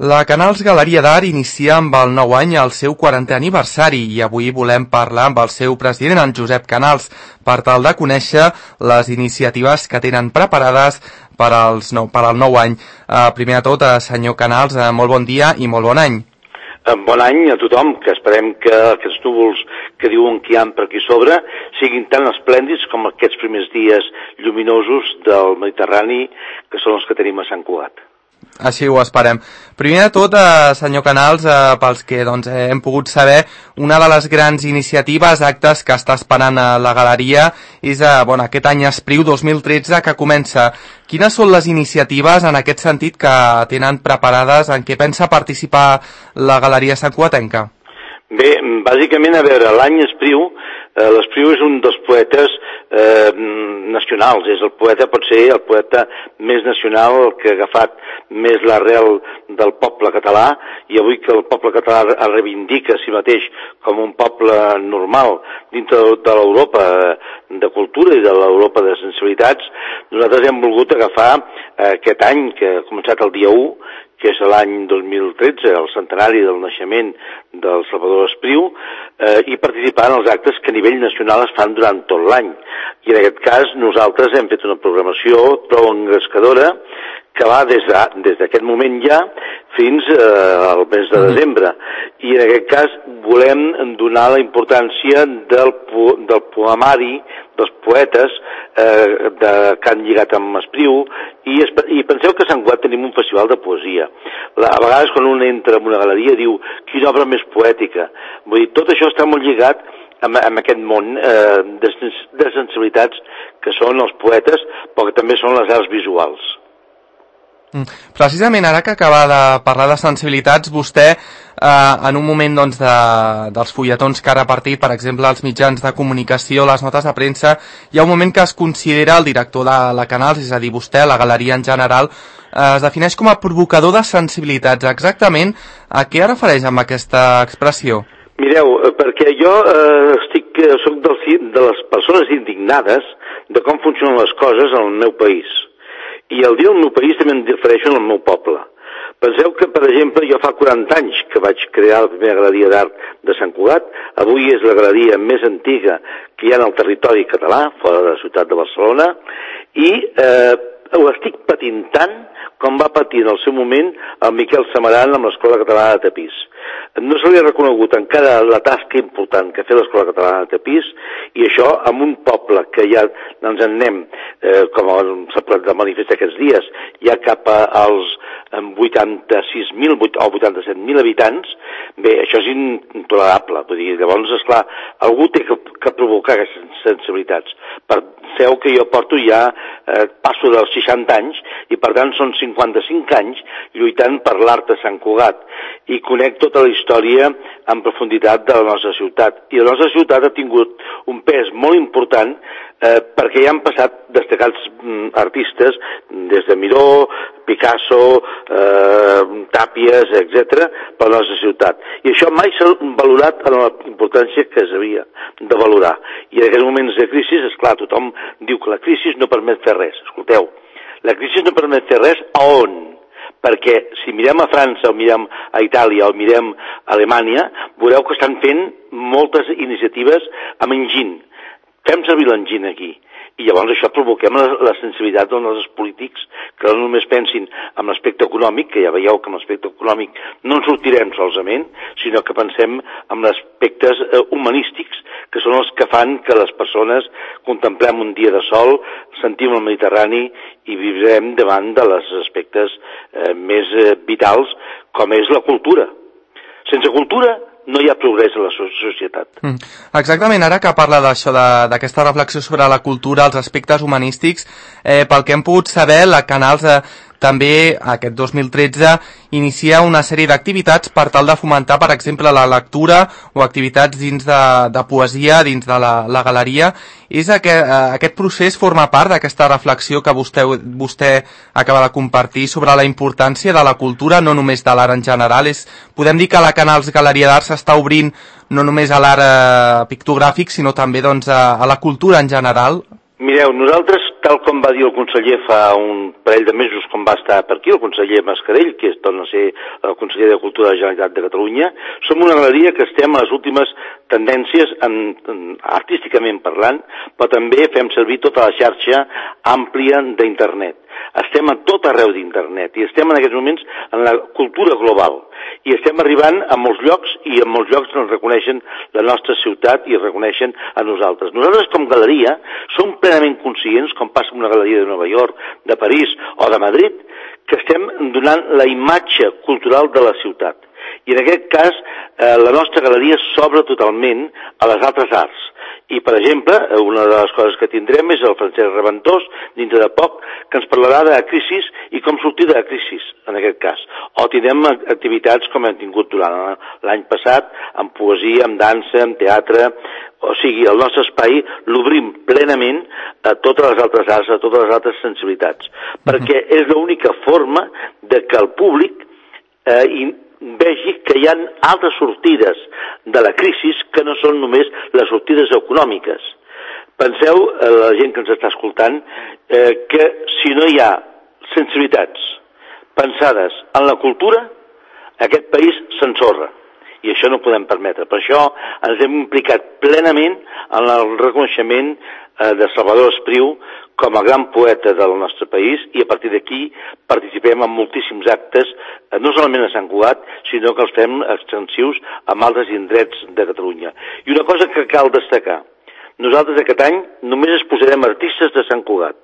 La Canals Galeria d'Art inicia amb el nou any el seu 40è aniversari i avui volem parlar amb el seu president, en Josep Canals, per tal de conèixer les iniciatives que tenen preparades per al nou any. Primer de tot, senyor Canals, molt bon dia i molt bon any. Bon any a tothom, que esperem que aquests núvols que diuen que hi ha per aquí sobre siguin tan esplèndids com aquests primers dies lluminosos del Mediterrani, que són els que tenim a Sant Cugat. Així ho esperem. Primer de tot, senyor Canals, pels que hem pogut saber, una de les grans iniciatives, actes que està esperant la galeria és aquest any Espriu 2013 que comença. Quines són les iniciatives en aquest sentit que tenen preparades, en què pensa participar la galeria santcugatenca? Bé, bàsicament, a veure, l'any Espriu, l'Espriu és un dels poetes nacionals, pot ser el poeta més nacional, el que ha agafat més l'arrel del poble català, i avui que el poble català es reivindica a si mateix com un poble normal dintre de l'Europa de cultura i de l'Europa de sensibilitats, nosaltres hem volgut agafar aquest any, que ha començat el dia 1, que és l'any 2013, el centenari del naixement del Salvador Espriu, i participar en els actes que a nivell nacional es fan durant tot l'any. I en aquest cas nosaltres hem fet una programació prou engrescadora que va des d'aquest moment ja fins al mes de desembre. I en aquest cas volem donar la importància del poemari, dels poetes que han lligat amb Espriu, i penseu que a Sant Cugat tenim un festival de poesia. A vegades quan un entra en una galeria diu quina obra més poètica. Vull dir, tot això està molt lligat amb aquest món de sensibilitats que són els poetes, però que també són les arts visuals. Precisament ara que acaba de parlar de sensibilitats, vostè en un moment dels fulletons que ha repartit, per exemple, als mitjans de comunicació, les notes de premsa, hi ha un moment que es considera el director de la Canals, és a dir, vostè, la galeria en general, es defineix com a provocador de sensibilitats. Exactament a què es refereix amb aquesta expressió? Mireu, perquè jo soc de les persones indignades de com funcionen les coses en el meu país. I el dir el meu país també em refereixo al meu poble. Penseu que, per exemple, jo fa 40 anys que vaig crear la primera galeria d'art de Sant Cugat. Avui és la galeria més antiga que hi ha en el territori català, fora de la ciutat de Barcelona, i ho estic patint tant com va patir en el seu moment el Miquel Samaran amb l'Escola Catalana de Tapís. No se li ha reconegut encara la tasca important que ha fet l'Escola Catalana de Tapís, i això amb un poble que ja ens en anem, com s'ha posat de manifest aquests dies, ja cap als 86.000 o 87.000 habitants. Bé, això és intolerable. Vull dir, llavors, esclar, algú té que provocar aquestes sensibilitats. Penseu que jo porto ja, passo dels 60 anys, i per tant són 55 anys lluitant per l'art de Sant Cugat, i conec tota la història en profunditat de la nostra ciutat. I la nostra ciutat ha tingut un pes molt important perquè hi han passat destacats artistes des de Miró, Picasso, Tàpies, etc., per la nostra ciutat. I això mai s'ha valorat en la importància que s'havia de valorar. I en aquests moments de crisi, esclar, tothom diu que la crisi no permet fer res. Escolteu, la crisi no permet fer res a on? Perquè si mirem a França o mirem a Itàlia o mirem a Alemanya, veureu que estan fent moltes iniciatives amb enginy. Fem servir l'enginy aquí. I llavors això provoquem la sensibilitat dels nostres polítics, que no només pensin en l'aspecte econòmic, que ja veieu que en l'aspecte econòmic no en sortirem solament, sinó que pensem en aspectes humanístics, que són els que fan que les persones contemplem un dia de sol, sentim el Mediterrani i vivrem davant dels aspectes més vitals, com és la cultura. Sense cultura no hi ha progrés a la societat. Exactament, ara que parla d'això, d'aquesta reflexió sobre la cultura, els aspectes humanístics, pel que hem pogut saber, la Canals també aquest 2013 inicia una sèrie d'activitats per tal de fomentar, per exemple, la lectura o activitats dins de poesia dins de la galeria. És aquest procés forma part d'aquesta reflexió que vostè acaba de compartir sobre la importància de la cultura, no només de l'art en general. Podem dir que la Canals Galeria d'Art s'està obrint no només a l'art pictogràfic, sinó també a la cultura en general? Mireu, nosaltres, tal com va dir el conseller fa un parell de mesos, com va estar per aquí, el conseller Mascarell, que torna a ser el conseller de Cultura de la Generalitat de Catalunya, som una galeria que estem a les últimes tendències, artísticament parlant, però també fem servir tota la xarxa àmplia d'internet. Estem a tot arreu d'internet i estem en aquests moments en la cultura global. I estem arribant a molts llocs i en molts llocs ens reconeixen la nostra ciutat i reconeixen a nosaltres. Nosaltres com galeria som plenament conscients, com passa amb una galeria de Nova York, de París o de Madrid, que estem donant la imatge cultural de la ciutat. I en aquest cas la nostra galeria s'obre totalment a les altres arts. I, per exemple, una de les coses que tindrem és el Francesc Reventós, dintre de poc, que ens parlarà de crisis i com sortir de la crisi, en aquest cas. O tindrem activitats com hem tingut durant l'any passat, amb poesia, amb dansa, amb teatre. O sigui, el nostre espai l'obrim plenament a totes les altres arts, a totes les altres sensibilitats. Perquè és l'única forma de que el públic vegi que hi ha altres sortides de la crisi que no són només les sortides econòmiques. Penseu, la gent que ens està escoltant, que si no hi ha sensibilitats pensades en la cultura, aquest país s'ensorra. I això no ho podem permetre. Per això ens hem implicat plenament en el reconeixement de Salvador Espriu com a gran poeta del nostre país i a partir d'aquí participem en moltíssims actes, no solament a Sant Cugat, sinó que els fem extensius a altres indrets de Catalunya. I una cosa que cal destacar, nosaltres aquest any només exposarem artistes de Sant Cugat.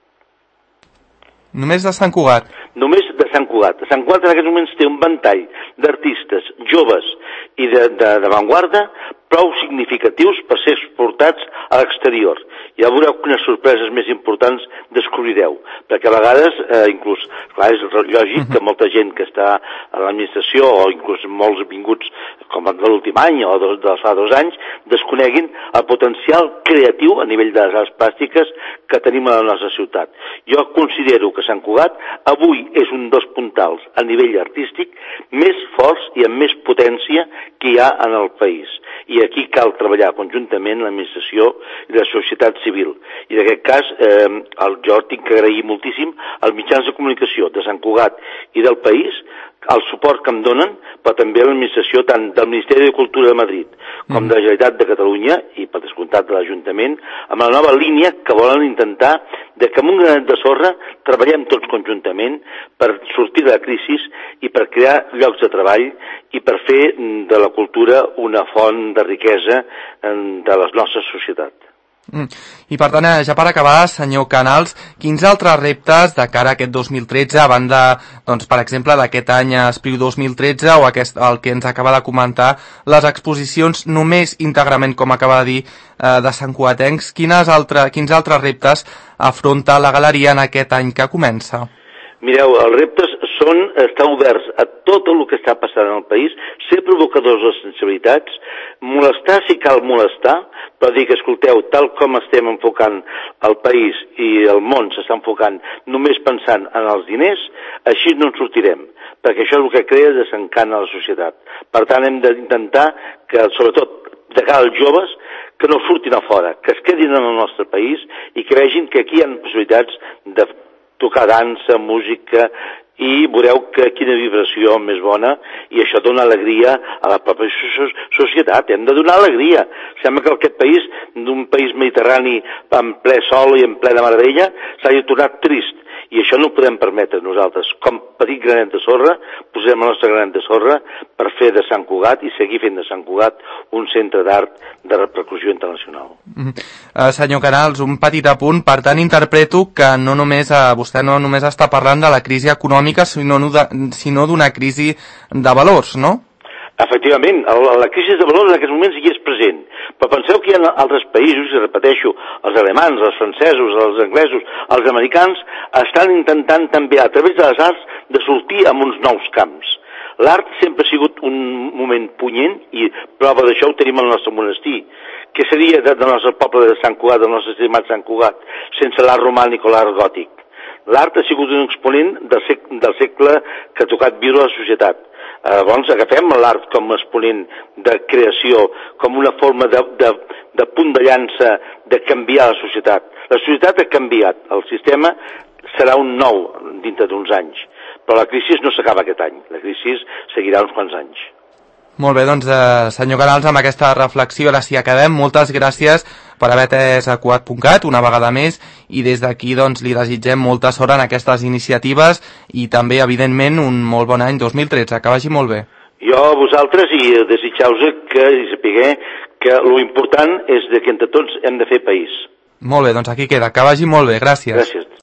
Només de Sant Cugat? Només de Sant Cugat. Sant Cugat en aquests moments té un ventall d'artistes joves i d'avantguarda prou significatius per ser exportats a l'exterior. Ja veureu quines sorpreses més importants descobrireu, perquè a vegades, inclús, clar, és lògic que molta gent que està a l'administració, o inclús molts vinguts com de l'últim any o de fa 2 anys, desconeguin el potencial creatiu a nivell de les arts plàstiques que tenim a la nostra ciutat. Jo considero que Sant Cugat avui és un dels puntals a nivell artístic més forts i amb més potència que hi ha en el país. I aquí cal treballar conjuntament l'administració i la societat civil. I en aquest cas jo tinc que agrair moltíssim als mitjans de comunicació de Sant Cugat i del país el suport que em donen, però també l'administració tant del Ministeri de Cultura de Madrid com de la Generalitat de Catalunya i per descomptat de l'Ajuntament, amb la nova línia que volen intentar de que amb un granet de sorra treballem tots conjuntament per sortir de la crisi i per crear llocs de treball i per fer de la cultura una font de riquesa de la nostra societat. I per tant, ja per acabar, senyor Canals, quins altres reptes de cara a aquest 2013, a banda, doncs, per exemple, d'aquest any Espriu 2013 o el que ens acaba de comentar, les exposicions només íntegrament, com acaba de dir, de Sant Cugatencs, quins altres reptes afronta la galeria en aquest any que comença? Mireu, els reptes són estar oberts a tot el que està passant en el país, ser provocadors de les sensibilitats, molestar si cal molestar, però dir que, escolteu, tal com estem enfocant el país i el món s'està enfocant només pensant en els diners, així no en sortirem, perquè això és el que crea desencant a la societat. Per tant, hem d'intentar que, sobretot, de cara als joves, que no surtin a fora, que es quedin en el nostre país i que vegin que aquí hi ha possibilitats de tocar dansa, música, i veureu que quina vibració més bona i això dona alegria a la pròpia societat. Hem de donar alegria. Sembla que aquest país, d'un país mediterrani en ple sol i en plena meravella, s'hagi tornat trist. I això no ho podem permetre nosaltres. Com petit granet de sorra, posem el nostre granet de sorra per fer de Sant Cugat i seguir fent de Sant Cugat un centre d'art de repercussió internacional. Senyor Canals, un petit apunt. Per tant, interpreto que vostè no només està parlant de la crisi econòmica, sinó d'una crisi de valors, no? Efectivament, la crisi de valors en aquests moments hi és present, però penseu que hi ha altres països, i repeteixo, els alemans, els francesos, els anglesos, els americans, estan intentant també, a través de les arts, de sortir en uns nous camps. L'art sempre ha sigut un moment punyent, i prova d'això ho tenim al nostre monestir. Què seria del nostre poble de Sant Cugat, del nostre estimat Sant Cugat, sense l'art romànic o l'art gòtic? L'art ha sigut un exponent del segle que ha tocat viure a la societat. Llavors agafem l'art com a exponent de creació, com una forma de punt de llança de canviar la societat. La societat ha canviat, el sistema serà un nou dintre d'uns anys, però la crisi no s'acaba aquest any, la crisi seguirà uns quants anys. Molt bé, doncs, senyor Canals, amb aquesta reflexió ara sí acabem. Moltes gràcies per haver atès a Cugat.cat una vegada més i des d'aquí doncs, li desitgem molta sort en aquestes iniciatives i també, evidentment, un molt bon any 2013. Que vagi molt bé. Jo a vosaltres i desitjau-vos que sapigueu que l'important és que entre tots hem de fer país. Molt bé, doncs aquí queda. Que vagi molt bé. Gràcies. Gràcies.